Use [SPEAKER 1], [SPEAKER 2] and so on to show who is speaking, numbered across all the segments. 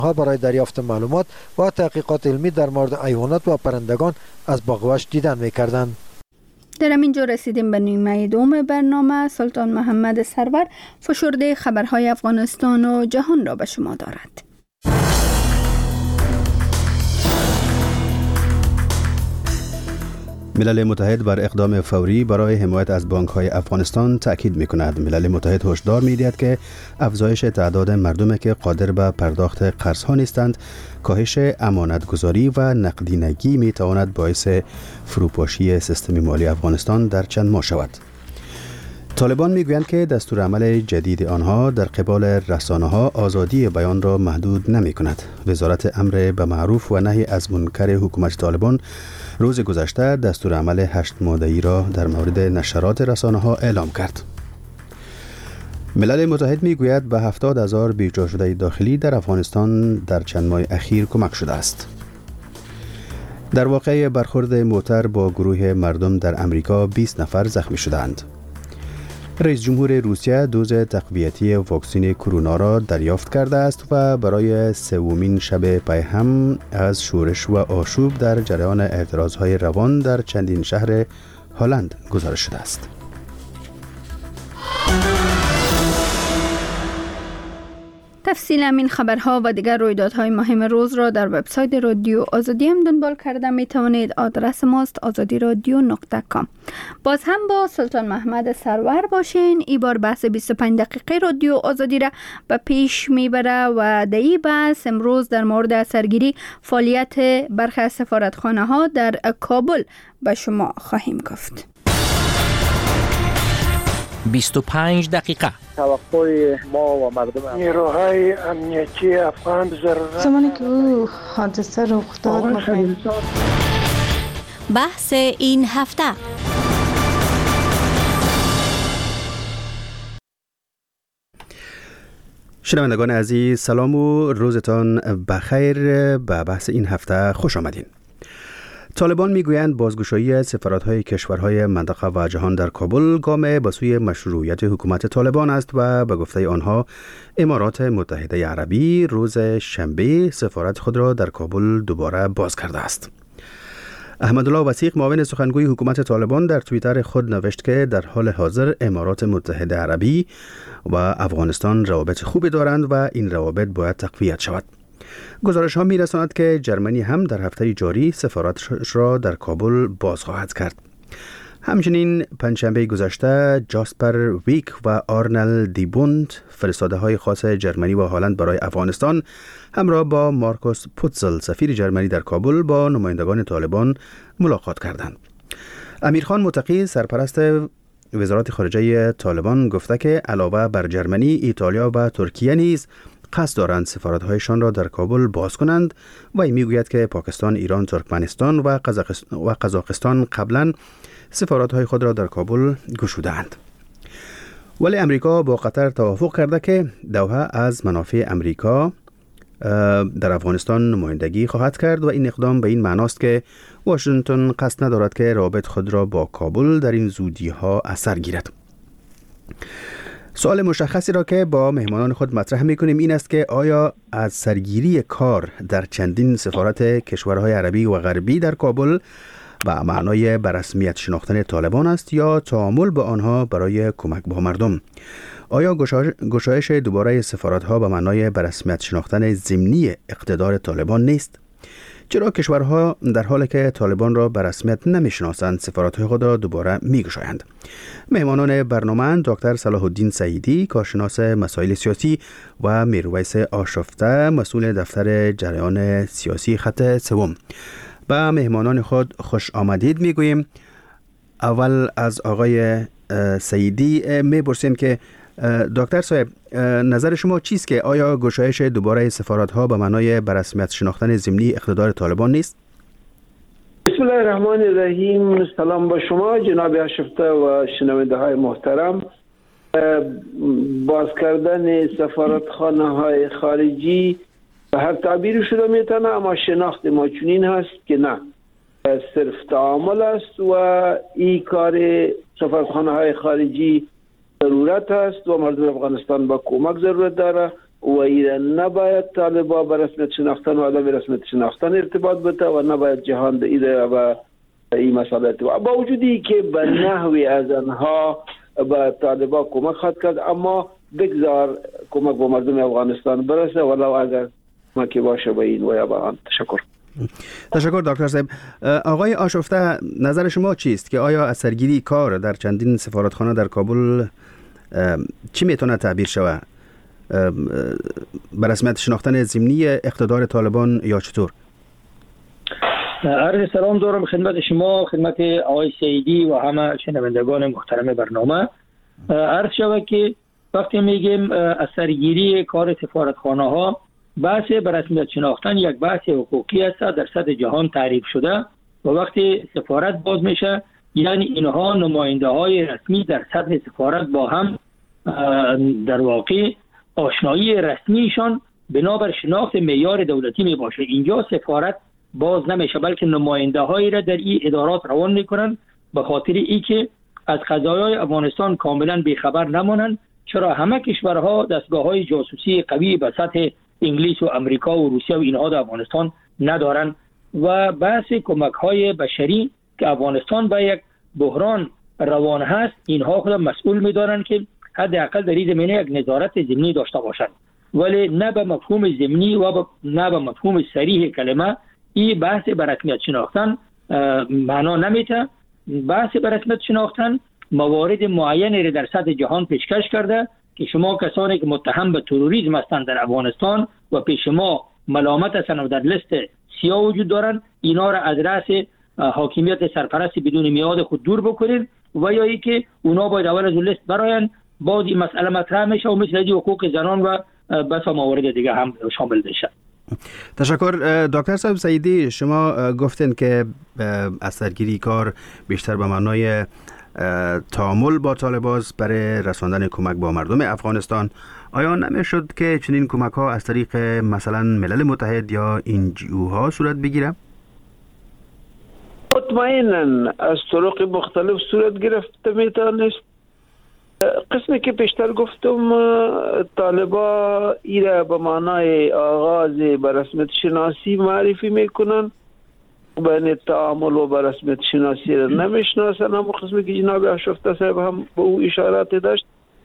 [SPEAKER 1] برای دریافت معلومات و تحقیقات علمی در مورد حیوانات و پرندگان از باغوش دیدن می‌کردند.
[SPEAKER 2] در همین جا رسیدیم به نیمه دوم برنامه. سلطان محمد سرور فشرده خبرهای افغانستان و جهان را به شما دارد.
[SPEAKER 3] ملل متحد بر اقدام فوری برای حمایت از بانک‌های افغانستان تأکید می‌کند. ملل متحد هشدار می‌دهد که افزایش تعداد مردمی که قادر به پرداخت قرض‌ها نیستند، کاهش امانتگذاری و نقدینگی می‌تواند باعث فروپاشی سیستم مالی افغانستان در چند ماه شود. طالبان میگویند که دستورالعمل جدید آنها در قبال رسانه‌ها آزادی بیان را محدود نمی‌کند. وزارت امر به معروف و نهی از منکر حکومت طالبان روز گذشته دستورالعمل 8 ماده‌ای را در مورد نشرات رسانه‌ها اعلام کرد. ملل متحد میگوید به 70,000 بیجا شده داخلی در افغانستان در چند ماه اخیر کمک شده است. در واقع برخورد موتر با گروه مردم در امریکا 20 نفر زخمی شدند. رئیس جمهور روسیه دوز تقویتی واکسن کرونا را دریافت کرده است و برای سومین شب پی هم از شورش و آشوب در جریان اعتراضهای روان در چندین شهر هلند گزارش شده است.
[SPEAKER 2] تفصیل این خبرها و دیگر رویدادهای مهم روز را در وبسایت رادیو آزادی هم دنبال کرده می توانید. آدرس ماست azadiradio.com. باز هم با سلطان محمد سرور باشین. این بار بحث 25 دقیقه رادیو آزادی را به پیش میبره و در این بحث امروز در مورد سرگیری فعالیت برخی از سفارتخانه ها در کابل به شما خواهیم گفت.
[SPEAKER 4] 25 دقیقه
[SPEAKER 5] توقع ما و مردم
[SPEAKER 6] نیروهای امنیتی افغان ضرورت
[SPEAKER 7] زمانی که او حادثه رخ داد
[SPEAKER 8] بحث این هفته.
[SPEAKER 3] شنوندگان عزیز سلام و روزتان بخیر. به بحث این هفته خوش آمدین. طالبان میگویند بازگشایی سفارت‌های کشورهای منطقه و جهان در کابل گام به سوی مشروعیت حکومت طالبان است و به گفته آنها امارات متحده عربی روز شنبه سفارت خود را در کابل دوباره باز کرده است. احمدالله وثیق معاون سخنگوی حکومت طالبان در توییتر خود نوشت که در حال حاضر امارات متحده عربی و افغانستان روابط خوبی دارند و این روابط باید تقویت شود. گزارش ها می رساند که جرمنی هم در هفته جاری سفارتش را در کابل باز خواهد کرد. همچنین پنجشنبه گذشته جاسپر ویک و آرنل دیبوند فرستاده های خاص جرمنی و هلند برای افغانستان همراه با مارکوس پوتزل سفیر جرمنی در کابل با نمایندگان طالبان ملاقات کردند. امیرخان متقی سرپرست وزارت خارجه طالبان گفته که علاوه بر جرمنی، ایتالیا و ترکیه نیز قصد دارند سفارت‌هایشان را در کابل باز کنند و این میگوید که پاکستان، ایران، ترکمنستان و قزاقستان قبلا سفارت‌های خود را در کابل گشودند. ولی امریکا با قطر توافق کرده که دوحه از منافع امریکا در افغانستان نمایندگی خواهد کرد و این اقدام به این معناست که واشنگتن قصد ندارد که روابط خود را با کابل در این زودی‌ها اثر گیرد. سوال مشخصی را که با مهمانان خود مطرح می‌کنیم این است که آیا از سرگیری کار در چندین سفارت کشورهای عربی و غربی در کابل به معنای به رسمیت شناختن طالبان است یا تعامل با آنها برای کمک با مردم؟ آیا گشایش دوباره سفارت‌ها به معنای به رسمیت شناختن ضمنی اقتدار طالبان نیست؟ چرا کشورها در حالی که طالبان را به رسمیت نمی‌شناسند سفارت‌های خود را دوباره می‌گشایند؟ مهمانان برنامه دکتر صلاح الدین سعیدی کارشناس مسائل سیاسی و میرویس آشفته مسئول دفتر جریان سیاسی خط سوم. با مهمانان خود خوش آمدید میگوییم. اول از آقای سعیدی میپرسیم که دکتر صاحب نظر شما چیست که آیا گشایش دوباره سفارت‌ها به معنای به رسمیت شناختن ضمنی اقتدار طالبان نیست؟
[SPEAKER 6] بسم الله الرحمن الرحیم. سلام با شما جناب آشفته و شنونده های محترم. باز کردن سفارتخانه های خارجی به هر تعبیر شده میتونه، اما شناخت ما چنین هست که نه، صرف تعامل است و این کار سفارتخانه های خارجی ضرورت است و مردم افغانستان با کمک ضرورت داره و این نباید طالبان به رسمیت شناختن و عدم رسمیت شناختن ارتباط بده و نباید جهان به این مسئله ارتباط. با وجودی که به نحوی از آنها به طالبان کمک خواهد کرد، اما بگذار کمک به مردم افغانستان برسه ولو اگر کمکی باشه به این و یا به آن.
[SPEAKER 3] تشکر دکتر صاحب. آقای آشفته، نظر شما چیست که آیا اثرگیری کار در چندین سفارتخانه در کابل چی میتونه تعبیر شود؟ به رسمیت شناختن ضمنی اقتدار طالبان یا چطور؟
[SPEAKER 9] عرض سلام دارم خدمت شما، خدمت آقای سیدی و همه شنوندگان محترم برنامه. عرض شود که وقتی میگیم اثرگیری کار سفارتخانه ها، بحث به رسمیت شناختن یک بحث حقوقی است در سطح جهان تعریف شده و وقتی سفارت باز میشه یعنی اینها نماینده های رسمی در سطح سفارت با هم در واقع آشنایی رسمیشان بنابر شناخت معیار دولتی می باشه. اینجا سفارت باز نمیشه بلکه نماینده هایی را در این ادارات روان میکنن به خاطر ای که از قضایای افغانستان کاملا بیخبر نمانند، چرا همه کشورها دستگاه های جاسوسی قوی به سطح انگلیس و امریکا و روسیه و اینها در افغانستان ندارن و بحث کمک های بشری که افغانستان به یک بحران روان هست اینها خود مسئول میدارن که حداقل در این زمینه یک نظارت ضمنی داشته باشند، ولی نه به مفهوم ضمنی و نه به مفهوم صریح کلمه این بحث به رسمیت شناختن معنا نمیده. بحث به رسمیت شناختن موارد معینی را در سطح جهان پیشکش کرده که شما کسانی که متهم به تروریسم هستند در افغانستان و پیش ما ملامت هستند و در لیست سیاه وجود دارند، اینا را از رأس حاکمیت سرپرست بدون میعاد خود دور بکنید و یا ای که اونا باید اول از لیست براین، بعد این مسئله مطرح میشه و مثل حقوق زنان و بس موارد دیگه هم شامل بشه.
[SPEAKER 3] تشکر. دکتر صاحب سیدی، شما گفتین که اثرگیری کار بیشتر به معنای تعامل با طالبان برای رساندن کمک با مردم افغانستان. آیا نمیشد که چنین کمک ها از طریق مثلا ملل متحد یا NGO ها صورت بگیره؟
[SPEAKER 6] مطمئناً از طرق مختلف صورت گرفته میتونست. قسمی که پیشتر گفتم طالبان ایره به معنای آغاز به رسمیت شناسی معرفی میکنن، بین تعامل و به رسمیت شناسی را نمیشناسن. هم قسمی که جناب آشفته صاحب هم به او اشارات داشت.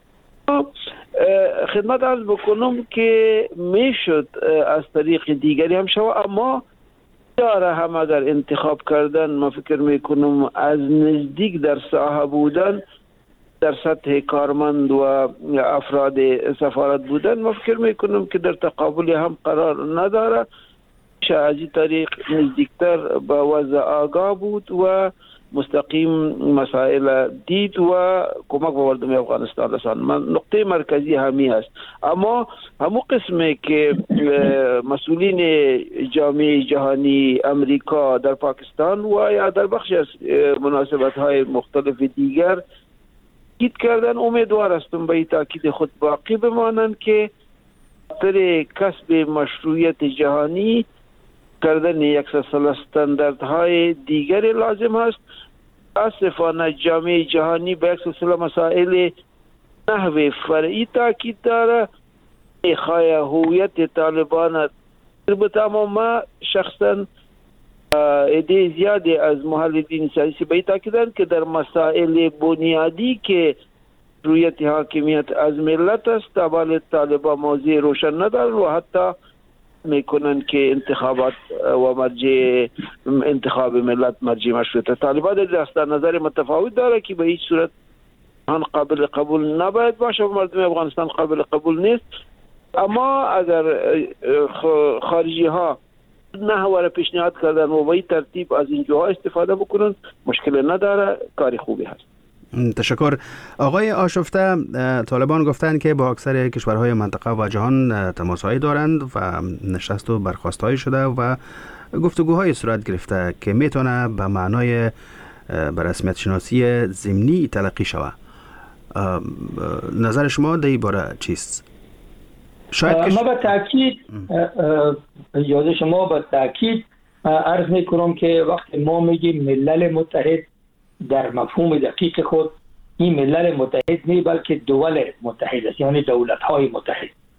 [SPEAKER 6] خدمت عرض بکنم که میشد از طریق دیگری هم شود، اما داره هم اگر انتخاب کردن ما فکر میکنم از نزدیک در ساحه بودن، در سطح کارمند و افراد سفارت بودن، ما فکر میکنم که در تقابل هم قرار نداره. از این طریق نزدیکتر به وضع آگاه بود و مستقیم مسائل دید و کمک به مردم افغانستان رساند. نقطه مرکزی همی است. اما همون قسمی که مسئولین جامعه جهانی امریکا در پاکستان و یا در بخش از مناسبت های مختلف دیگر تاکید کردن، امیدوار هستم به این تاکید خود باقی بمانند که در کسب مشروعیت جهانی کردن یک سلسله استانداردهای دیگری لازم است. متاسفانه جامعه جهانی به یک سلسله مسائل نحو فرعی تاکید داره. خواهی هویت طالبان البته ما شخصا عده زیادی از محللین سیاسی به تاکیدند که در مسائل بنیادی که رویت حاکمیت از ملت است اول طالبان موضوع روشن ندارند و حتی میکنن که انتخابات و مرجع انتخاب ملت مرجع مشروعیت طالبان در نظر متفاوت داره که به هیچ صورت آن قابل قبول نباید باشه و مردم افغانستان قابل قبول نیست. اما اگر خارجی ها نحوه را پیشنهاد کردن و به این ترتیب از این جاها استفاده بکنن مشکل نداره، کاری خوبی هست.
[SPEAKER 3] تشکر. آقای آشفته، طالبان گفتند که با اکثر کشورهای منطقه و جهان تماسهایی دارند و نشست و برخاستهایی شده و گفتگوهای صورت گرفته که میتونه به معنای به رسمیت شناسی ضمنی تلقی شود. نظر شما در این باره چیست؟
[SPEAKER 9] ما به تاکید اجازه شما به تاکید عرض میکنم که وقتی ما میگیم ملل متحد در مفهوم دقیق خود این ملل متحد نه بلکه دول متحد است، یعنی دولت های متحد.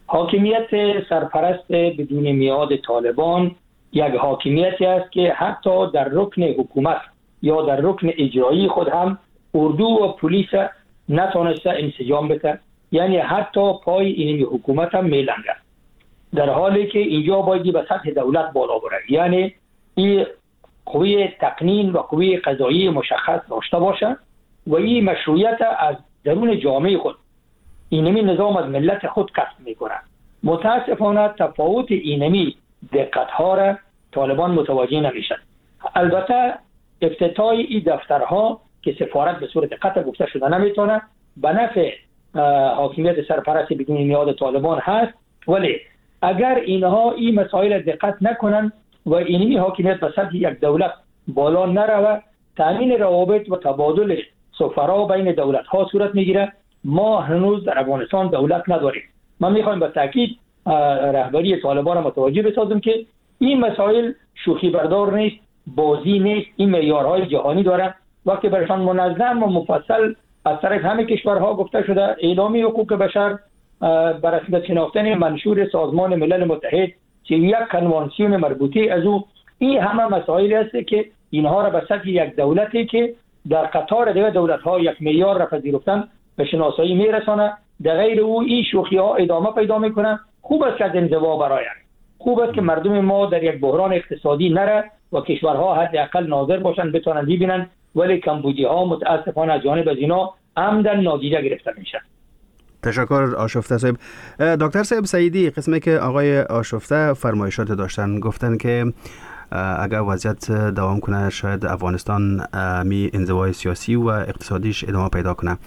[SPEAKER 9] حاکمیت سرپرست بدون میعاد طالبان یک حاکمیتی است که حتی در رکن حکومت یا در رکن اجرایی خود هم اردو و پلیس نتونسته انسجام بده، یعنی حتی پای این حکومت هم میلنگه، در حالی که اینجا باید به سطح دولت بالا بره، یعنی این قوی تقنین و قوی قضایی مشخص داشته باشه و این مشروعیت از درون جامعه خود اینمی نظام از ملت خود کسب میکنه. متاسفانه تفاوت اینمی دقت ها را طالبان متوجه نمیشن. البته افتتاح این دفترها که سفارت به صورت قطع گفته شده نمیتونه به نفع حاکمیت سرپرست بدون میعاد طالبان هست، ولی اگر اینها این مسائل دقت نکنن و اینمی حاکمیت به سطح یک دولت بالا نروه، تامین روابط و تبادل سفرا بین دولت ها صورت میگیره. ما هنوز در افغانستان دولت نداریم. من میخوایم به تاکید رهبری طالبان متوجه بسازم که این مسائل شوخی بردار نیست، بازی نیست، این معیارهای جهانی داره. وقتی برشان منظم و مفصل از طرف همه کشورها گفته شده اعلامیه حقوق بشر بر اساس شناختن منشور سازمان ملل متحد که یک کنوانسیون مربوطه از او، این همه مسائل است که اینها را به سطح یک دولتی که در قطار دیگر دولت‌ها یک معیار را پذیرفتن به شناسایی میرسانه. در غیر او این شوخی ها ادامه پیدا میکنن. خوب است که از انزوا برآیند، خوب است که مردم ما در یک بحران اقتصادی نره و کشورها حداقل ناظر باشند بتونن ببینن، ولی کمبودی ها متاسفانه از جانب از اینا عمدن نادیده گرفته میشن.
[SPEAKER 3] تشکر آشفته صاحب. دکتر صاحب سعیدی، قسمی که آقای آشفته فرمایشات داشتن، گفتن که اگر وضعیت دوام کنه شاید افغانستان می انزوای سیاسی و اقتصادیش ادامه پیدا کنه.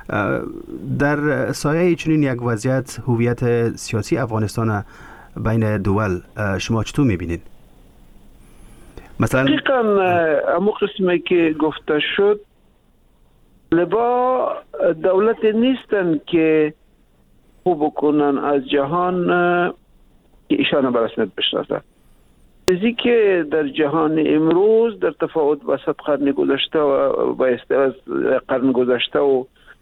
[SPEAKER 3] در سایه چنین یک وضعیت هویت سیاسی افغانستان بین دول شما چطور میبینید؟ مثلا
[SPEAKER 6] دقیقا امو قسمی که گفته شد، لبا دولت نیستن که خوب کنن از جهان که ایشان به رسمیت بشناسن. چیزی که در جهان امروز در تفاوت با 100 قرن گذشته و با از قرن گذشته و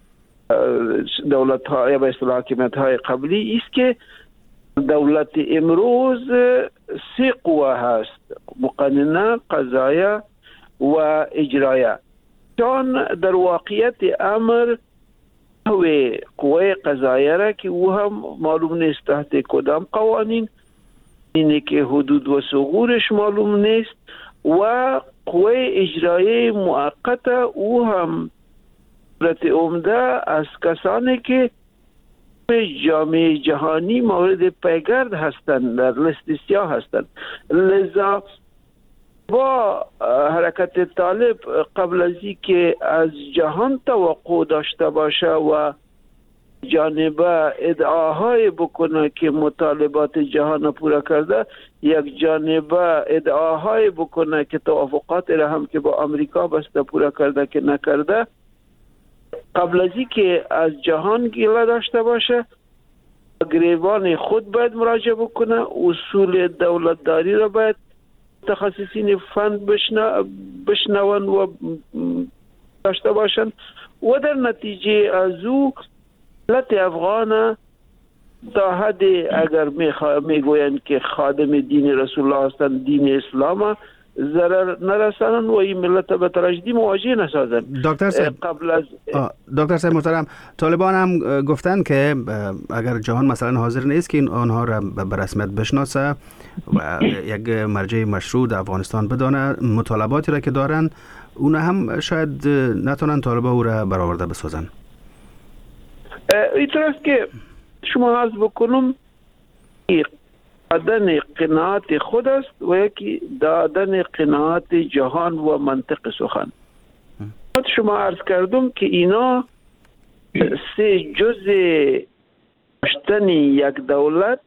[SPEAKER 6] دولت ها یا به اصطلاح حاکمیت های قبلی است که دولت امروز 3 قوه هست: مقننه، قضایه و اجرایه. چون در واقعیت امر قوه قضایه را که او هم معلوم نیست تحت کدام قوانین، اینه که حدود و ثغورش معلوم نیست، و قوه اجرایه موقته او هم صورت عمده از کسانی که جامعه جهانی مورد پیگرد هستند، در لیست سیاه هستند. لذا با حرکت طالب قبل از اینکه از جهان توقع داشته باشه و جانبه ادعاهای بکنه که مطالبات جهان پورا کرده، یک جانبه ادعاهای بکنه که توافقات را هم که با امریکا بسته پورا کرده که نکرده، قبل از اینکه از جهان گله داشته باشه گریبان خود باید مراجعه بکنه. اصول دولتداری را باید متخصصین فن بشنون و داشته باشند و در نتیجه از او ملت افغان تا حد اگر میگویند که خادم دین رسول الله هستند، دین اسلام، ضرر نرسانن و این ملت به تراژدی مواجه نسازن.
[SPEAKER 3] دکتر صاحب محترم، طالبان هم گفتن که اگر جهان مثلا حاضر نیست که آنها را به رسمیت بشناسه و یک مرجع مشروع در افغانستان بدانه، مطالباتی را که دارن اون هم شاید نتونن طالبان او را برآورده بسازن.
[SPEAKER 6] اینطور است که شما عرض بکنم دادن قناعت خود است و یکی دادن قناعت جهان و منطق سخن. شما عرض کردم که اینا 3 جزء داشتن یک دولت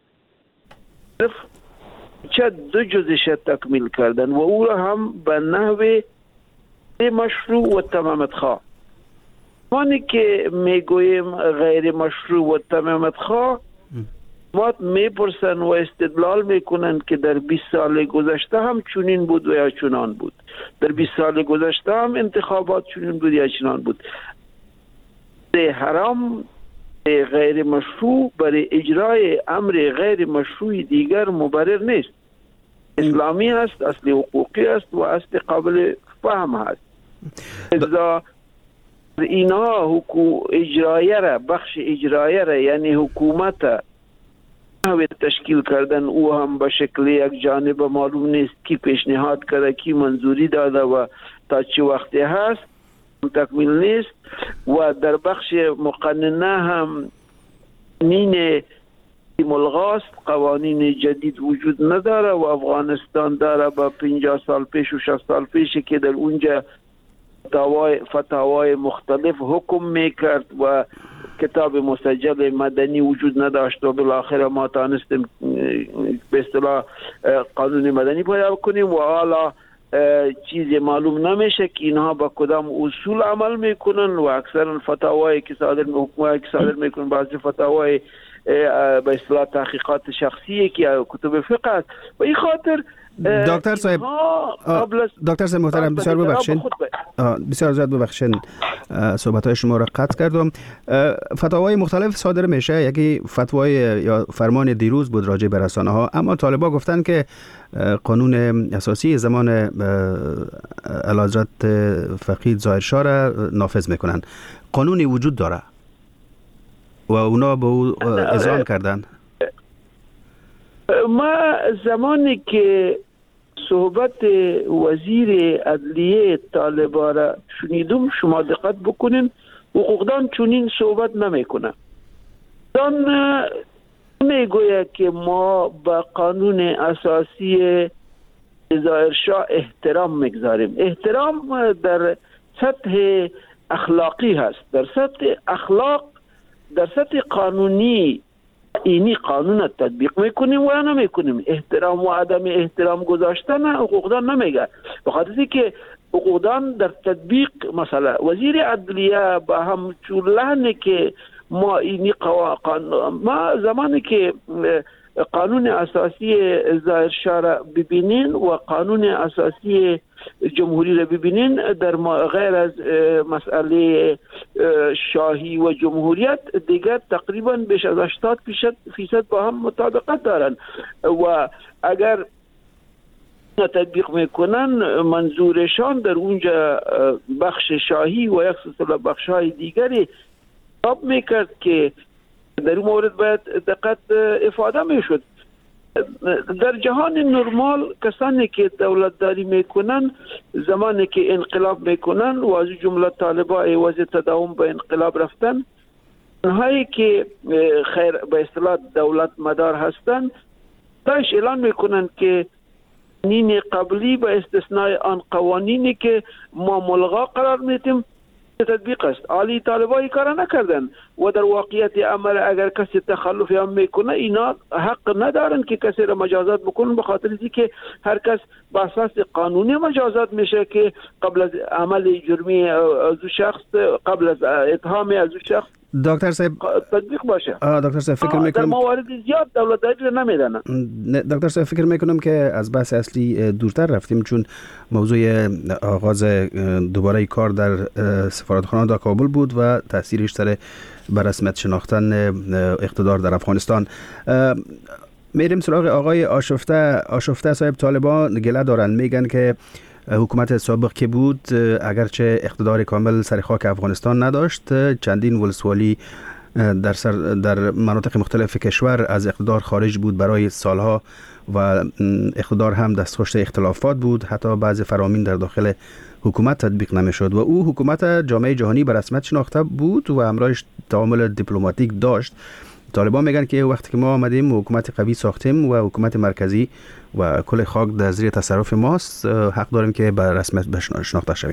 [SPEAKER 6] چه 2 جزش تکمیل کردن و او را هم به نحو مشروع و تمامت خواه. مانی که میگویم غیر مشروع و تمامت خواه، ما میپرسن و استدلال میکنن که در 20 سال گذشته هم چنین بود و یا چنان بود، در 20 سال گذشته هم انتخابات چنین بود یا چنان بود. حرام غیر مشروع برای اجرای امر غیر مشروع دیگر مبرر نیست. اسلامی است، اصل حقوقی است و اصل قابل فهم است. ازا اینا اجرایه را، بخش اجرایه را یعنی حکومت تشکیل کردن او هم به شکل یک جانب معلوم نیست کی پیشنهاد کرده، کی منظوری داده و تا چه وقتی هست تکمیل نیست. و در بخش مقننه هم نین ملغاست، قوانین جدید وجود نداره و افغانستان داره با 50 سال پیش و 60 سال پیش که در اونجا فتاوای مختلف حکم میکرد و کتاب مسجل مدنی وجود نداشت و بالاخره ما تانستیم به اصطلاح قانون مدنی پیدا کنیم و حالا چیزی معلوم نمیشه که اینها با کدام اصول عمل میکنن و اکثر فتاوایی که صادر میکنن بعضی فتاوای به اصطلاح تحقیقات شخصی که کتب فقه است و این خاطر
[SPEAKER 3] دکتر صاحب محترم بسیار ببخشید، بسیار زیاد ببخشید صحبت‌های شما را قطع کردم. فتاوای مختلف صادر میشه. یکی فتوای یا فرمان دیروز بود راجع به رسانه‌ها، اما طالبان گفتن که قانون اساسی زمان اعلیحضرت فقید ظاهرشاه را نافذ میکنن. قانونی وجود داره و اونا به او اذعان کردن.
[SPEAKER 6] ما زمانی که صحبت وزیر عدلیه طالبان را شنیدم، شما دقت بکنین، حقوقدان چنین صحبت نمیکنه. دان میگوید که ما با قانون اساسی ظاهرشاه احترام میگذاریم. احترام در سطح اخلاقی هست، در سطح اخلاق، در سطح قانونی اینی قانون تطبیق میکنیم و نمیکنیم. احترام و عدم احترام گذاشتن حقوقدان نمیگه، بخاطر که حقوقدان در تطبیق مثلا وزیر عدلیه با هم چولهنه که ما اینی ما زمانی که قانون اساسی ظاهرشاه را ببینین و قانون اساسی جمهوری را ببینین، در غیر از مسئله شاهی و جمهوریت دیگر تقریبا بیش از 80% با هم مطابقت دارن و اگر تطبیق میکنن منظورشان در اونجا بخش شاهی و یک سلسله بخش های دیگری تاب میکرد که در این مورد باید دقت افاده میشد. در جهان نرمال کسانی که دولتداری میکنن زمانی که انقلاب میکنن و از جمله طالبان عوض تداوم به انقلاب رفتن، اونهایی که خیر به اصطلاح دولت مدار هستن داش اعلان میکنن که نین قبلی به استثناء آن قوانینی که ما ملغا قرار میدیم تطبیق است. عالی طالبایی کار نکردن و در واقعیت عمل اگر کسی تخلفی هم میکنه اینا حق ندارن که کسی را مجازات بکنن، به خاطر اینکه هر کس با اساس قانونی مجازات میشه که قبل از عمل جرمی از شخص، قبل از اتهام از شخص
[SPEAKER 3] دکتر صاحب
[SPEAKER 6] تطبیق باشه.
[SPEAKER 3] دکتر صاحب فکر میکنم
[SPEAKER 6] در موارد زیاد دولتداری نمیدونن.
[SPEAKER 3] دکتر صاحب فکر میکنم که از بحث اصلی دورتر رفتیم، چون موضوع آغاز دوباره کار در سفارتخانه در کابل بود و تاثیرش سر به رسمیت شناختن اقتدار در افغانستان. میریم سراغ آقای آشفته صاحب. طالبان گله دارن، میگن که حکومت سابق که بود اگرچه اقتدار کامل سر خاک افغانستان نداشت، چندین ولسوالی در مناطق مختلف کشور از اقتدار خارج بود برای سالها و اقتدار هم دستخوش اختلافات بود، حتی بعض فرامین در داخل حکومت تطبیق نمیشد و او حکومت جامعه جهانی به رسمیت شناخته بود و همراهش تعامل دیپلماتیک داشت. طالبان میگن که وقتی که ما آمدیم حکومت قوی ساختیم و حکومت مرکزی و کل خاک در زیر تصرف ماست، حق داریم که به رسمیت شناخته شویم.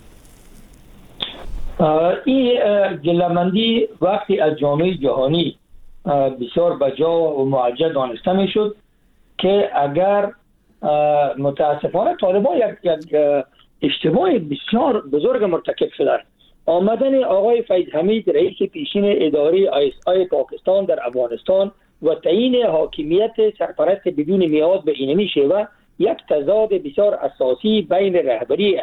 [SPEAKER 9] این گله‌مندی وقتی از جامعه جهانی بسیار بجا و معجز دانسته میشد که اگر متاسفانه طالبان یک اشتباه بسیار بزرگ مرتکب شدن، آمدن آقای فیض حمید رئیس پیشین اداره ISI پاکستان در افغانستان و تعیین حاکمیت سرپرست بدون میعاد به اینمی شیوه یک تضاد بسیار اساسی بین رهبری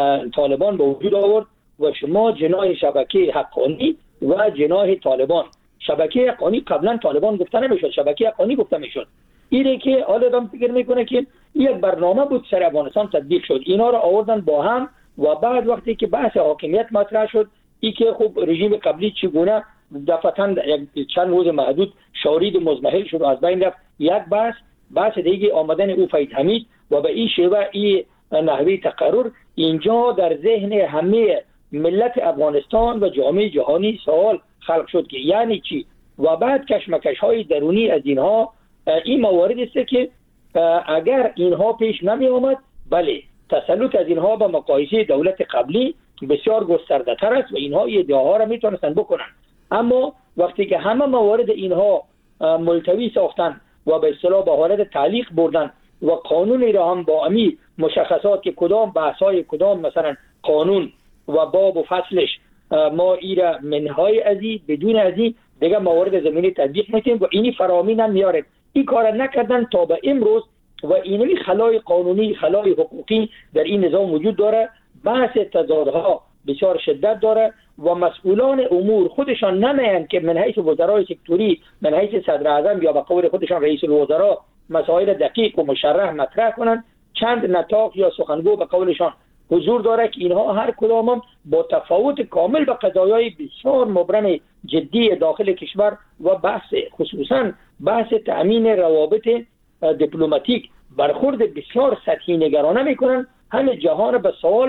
[SPEAKER 9] طالبان به وجود آورد و شما جناح شبکه حقانی و جناح طالبان شبکه حقانی قبلا طالبان گفته نمیشد، شبکه حقانی گفته میشد. اینه که حالا آدم فکر میکنه که یک برنامه بود سر افغانستان تطبیق شد، اینا رو آوردن با هم و بعد وقتی که بحث حاکمیت مطرح شد، ای که خب رژیم قبلی چگونه دفعتاً چند روز محدود شارید مزمحل شد و از بین رفت، یک بحث دیگه آمدن او فید حمید و به این شیوه این نحوه تقرر اینجا در ذهن همه ملت افغانستان و جامعه جهانی سوال خلق شد که یعنی چی، و بعد کشمکش های درونی از اینها. این موارد است که اگر اینها پیش نمی آمد، بله تسلط از اینها به مقایسه دولت قبلی بسیار گسترده تر است و اینها ادعاها را میتونستن بکنن. اما وقتی که همه موارد اینها ملتوی ساختن و به اصطلاح به حالت تعلیق بردن و قانون را هم با امی مشخصات که کدام بحث‌های کدام مثلا قانون و باب و فصلش ما ایرا منهای ازی بدون ازی دیگه موارد زمینی تطبیق میتیم و اینی فرامی نمیاره. این کار نکردن تا به امروز و اینوی خلای قانونی خلای حقوقی در این نظام وجود داره. بحث تضادها بسیار شدت داره و مسئولان امور خودشان نمیان که من حیث وزرای سکتوری، من حیث صدر اعظم یا به قول خودشان رئیس الوزراء مسائل دقیق و مشرح مطرح کنند. چند نطاق یا سخنگو به قولشان حضور داره که اینها هر کدام با تفاوت کامل به قضایای بسیار مبرم جدی داخل کشور و خصوصا بحث تأمین روابط دیپلماتیک برخورد بسیار سطحی نگرانه میکنن. همه جهان به سوال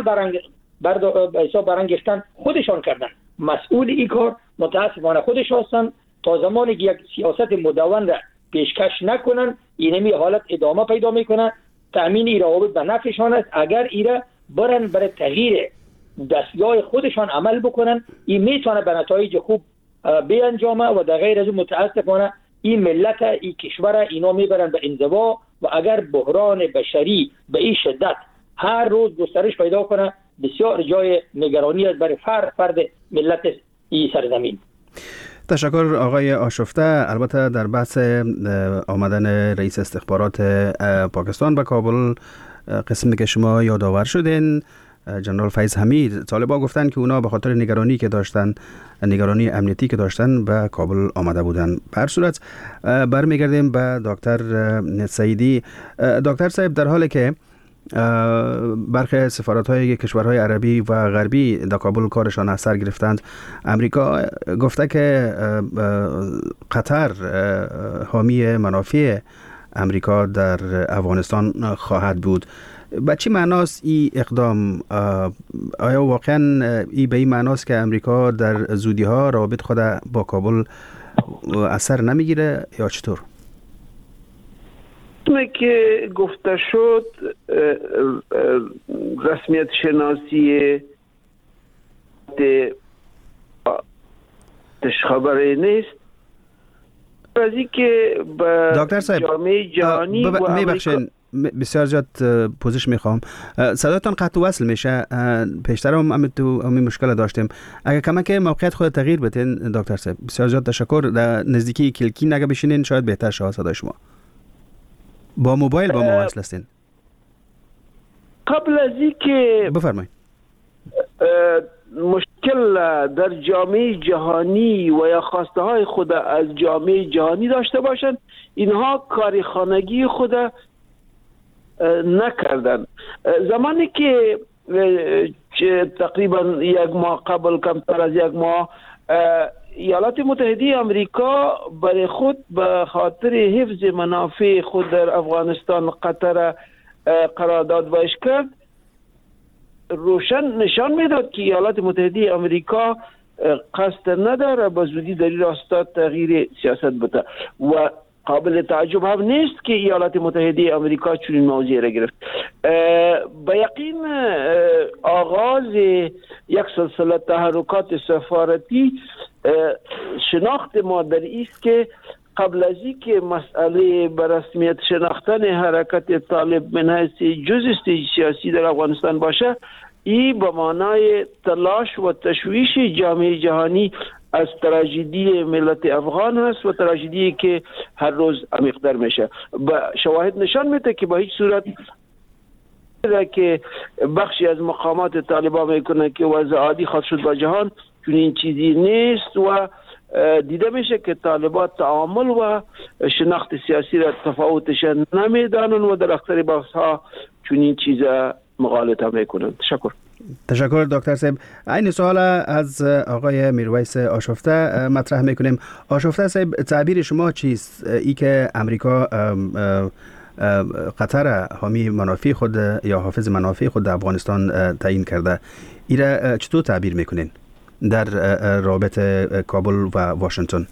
[SPEAKER 9] برانگیختن خودشان کردن. مسئول این کار متاسفانه خودش هستند. تا زمانی که یک سیاست مدون را پیشکش نکنن اینمی حالت ادامه پیدا میکنه. تأمین این روابط به نفعشان است. اگر ایره برن برای تغییر دستگاه خودشان عمل بکنن، این میتونه به نتایج خوب بیانجامه و در غیر از متاسفانه این ملت این کشور اینا میبرن به انزوا و اگر بحران بشری به این شدت هر روز گسترش پیدا کنه بسیار جای نگرانی است برای فرد ملت این سرزمین.
[SPEAKER 3] تشکر آقای آشفته. البته در بحث آمدن رئیس استخبارات پاکستان به کابل قسمی که شما یادآور شدین، جنرال فیض حمید، طالبان گفتن که اونا به خاطر نگرانی که داشتن، نگرانی امنیتی که داشتن به کابل آمده بودن. به هر صورت برمیگردیم به دکتر سعیدی. دکتر صاحب، در حالی که برخی سفارت‌های کشورهای عربی و غربی در کابل کارشان از سر گرفتند، امریکا گفته که قطر حامی منافع امریکا در افغانستان خواهد بود. به چی معناست این اقدام؟ آیا واقعا این به این معناست که امریکا در زودی‌ها روابط خود با کابل اثر نمیگیره یا چطور؟
[SPEAKER 6] که گفته شد رسمیت شناسی خبری نیست. از اینکه به جامعه جهانی
[SPEAKER 3] میبخشین بسیار زیاد پوزش میخوام، صداتان قطع وصل میشه. پیشتر هم تو همین مشکل داشتیم. اگر کمک موقعیت خود تغییر بدین دکتر صاحب، بسیار زیاد تشکر. در نزدیکی کلکی نگه بشینین شاید بهتر شود صدای شما. با موبایل با ما وصل هستین.
[SPEAKER 6] قبل از اینکه
[SPEAKER 3] بفرمایید
[SPEAKER 6] مشکل در جامعه جهانی و یا خواسته های خود از جامعه جهانی داشته باشند، اینها کاری خانگی خود نکردن. زمانی که تقریبا یک ماه قبل، کمتر از یک ماه، ایالات متحده آمریکا برای خود به خاطر حفظ منافع خود در افغانستان قطر قرارداد وضع کرد، روشن نشان میداد که ایالات متحده آمریکا قصد نداره به زودی در این راستا تغییر سیاست بده و قابل تعجب هم نیست که ایالات متحده آمریکا چنین موضوعی را گرفت. به یقین آغاز یک سلسله تحرکات سفارتی شناخت ما در است که قبل از اینکه مسئله به رسمیت شناختن حرکت طالب من حیث جزء سیاسی در افغانستان باشه، این به معنای تلاش و تشویش جامعه جهانی از تراژدی ملت افغان هست و تراژدی که هر روز عمیق‌تر میشه. شواهد نشان میده که با هیچ صورت که بخشی از مقامات طالبان میکنه که وضع عادی خواهد شد با جهان، چون این چیزی نیست و دیده میشه که طالبان تعامل و شناخت سیاسی را تفاوتش نمیدانن و در اکثر بحث ها چنین چیزا مغالطه میکنن.
[SPEAKER 3] تشکر دکتر صاحب. این سوال از آقای میرویس آشفته مطرح میکنیم. آشفته صاحب، تعبیر شما چیست؟ ای که امریکا قطر حامی منافع خود یا حافظ منافع خود در افغانستان تعیین کرده، ای را چطور تعبیر میکنین در رابطه کابل و واشنگتن؟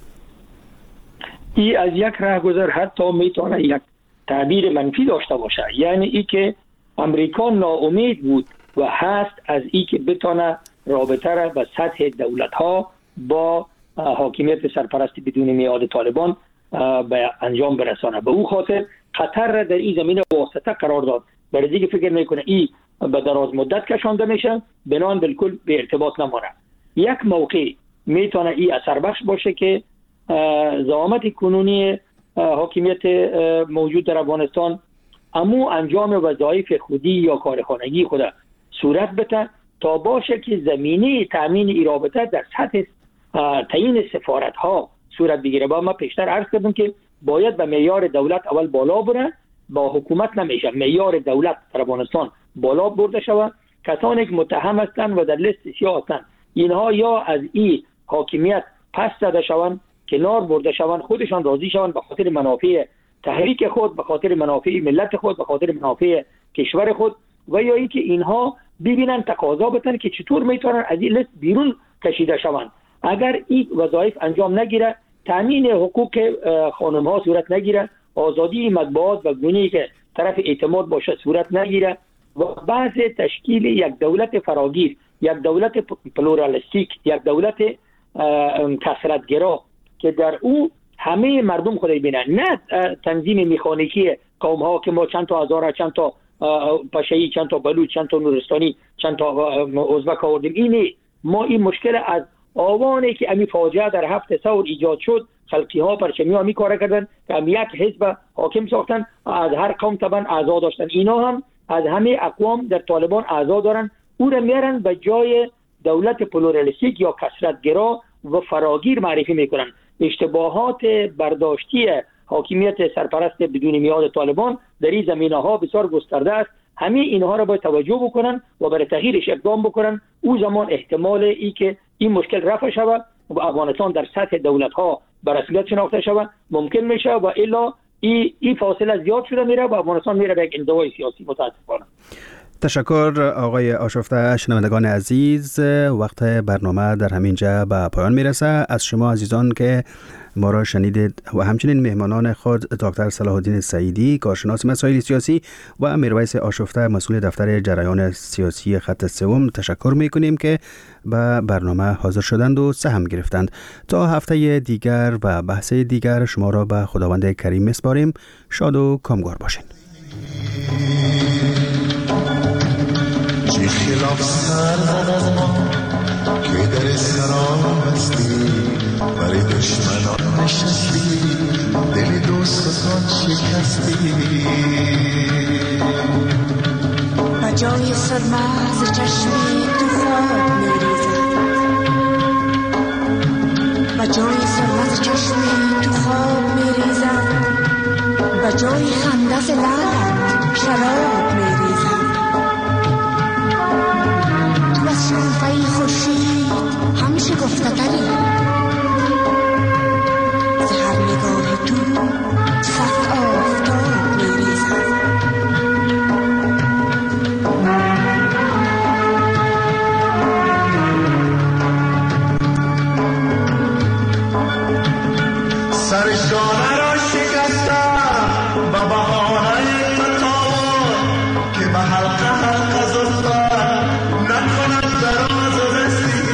[SPEAKER 9] ای از یک راهگذر حتی میتونه یک تعبیر منفی داشته باشه، یعنی ای که امریکا ناامید بود و هست از ای که بتونه رابطه را به سطح دولت ها با حاکمیت سرپرست بدون میعاد طالبان به انجام برسانه. به او خاطر قطر را در این زمینه واسطه قرار داد. برای دیگه فکر میکنه ای به دراز مدت کشانده میشه، بنان بالکل به ارتباط نمانه. یک موقع میتونه ای اثر بخش باشه که زعامت کنونی حاکمیت موجود در افغانستان امو انجام وظایف خودی یا کارخانگی خود صورت بده تا باشه که زمینه تامین ای رابطه در سطح تعیین سفارت ها صورت بگیره. با ما پیشتر عرض کردم که باید به معیار دولت اول بالا بره، با حکومت نمیشه. معیار دولت در افغانستان بالا برده شود. کسانی که متهم هستند و در لیست سیاه هستند اینها یا از این حاکمیت پس زده شوند، کنار برده شوند، خودشان راضی شوند به خاطر منافع تحریک خود، به خاطر منافع ملت خود، به خاطر منافع کشور خود، و یا اینکه اینها ببینن تقاضا بتن که چطور میتونن از این لیست بیرون کشیده شوند. اگر این وظایف انجام نگیره، تامین حقوق خانم ها صورت نگیره، آزادی مطبوعات و گونه‌ای که طرف اعتماد باشه صورت نگیره و بعض تشکیل یک دولت فراگیر، یک دولت پلورالیستیک، یک دولت کثرت‌گرا که در او همه مردم خود ببینن، نه تنظیم مکانیکی قوم ها که ما چند تا هزار، چند تا پشایی، چند تا بلوچ، چند تا نورستانی، چند تا ازبک آوردیم. اینه ما این مشکل از آوانی که امی فاجعه در 7 ثور ایجاد شد، خلقی ها پرچمی ها می کار کردن که هم یک حزب حاکم ساختن، از هر قوم طبعا اعضا داشتن. اینا هم از همه اقوام در طالبان اعضا دارن، او را میارن به جای دولت پلورالیستیک یا کثرت‌گرا و فراگیر معرفی میکنن. اشتباهات برداشتی حاکمیت سرپرست بدون میعاد طالبان در این زمینه‌ها بسیار گسترده است. همه اینها را باید توجه بکنن و برای تغییرش اقدام بکنن. او زمان احتمال ای که این مشکل رفع شود و افغانستان در سطح دولت‌ها به رسمیت شناخته شود ممکن میشه، و الا این فاصله زیاد شده میره و افغانستان میره به یک انزوای سیاسی. متاسفانه.
[SPEAKER 3] تشکر آقای آشفته. شنوندگان عزیز، وقت برنامه در همین جا به پایان میرسه. از شما عزیزان که ما را شنیدید و همچنین مهمانان خود دکتر صلاح الدین سعیدی، کارشناس مسائل سیاسی، و میرویس آشفته، مسئول دفتر جریان سیاسی خط سوم، تشکر میکنیم که به برنامه حاضر شدند و سهم گرفتند. تا هفته دیگر و بحث دیگر شما را به خداوند کریم میسپاریم. شاد و کامگار باشین.
[SPEAKER 10] خلاف سر زد از ما که در سرام هستی، برای دشمنان نشستی، دل دوستان شکستی.
[SPEAKER 7] و جای سرمز چشمی تو خواب میریزد، و جای سرمز چشمی تو خواب میریزد، و جای خندز لعلت شراب میریزد. شوفهی خورشید هم شگفته‌تری، ز هر نگاه تو صد آفتاب می‌ریزد.
[SPEAKER 10] سر شانه را شکستم با بهانه تطاول که به حلقه حلقه زلفم نکند دراز و رسی.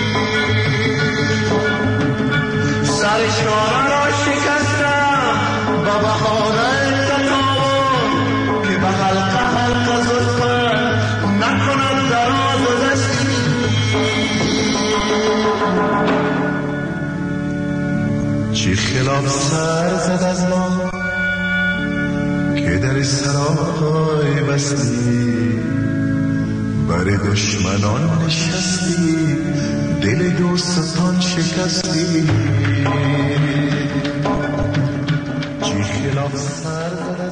[SPEAKER 10] سر شانه را شکستم با بهانه تطاول که به حلقه حلقه زلفم نکند دراز و رسی. چی خلاف سر زد از ما که در سرای بستی، بر دشمنان نشستی، دل دوستان شکستی چی خلاف سر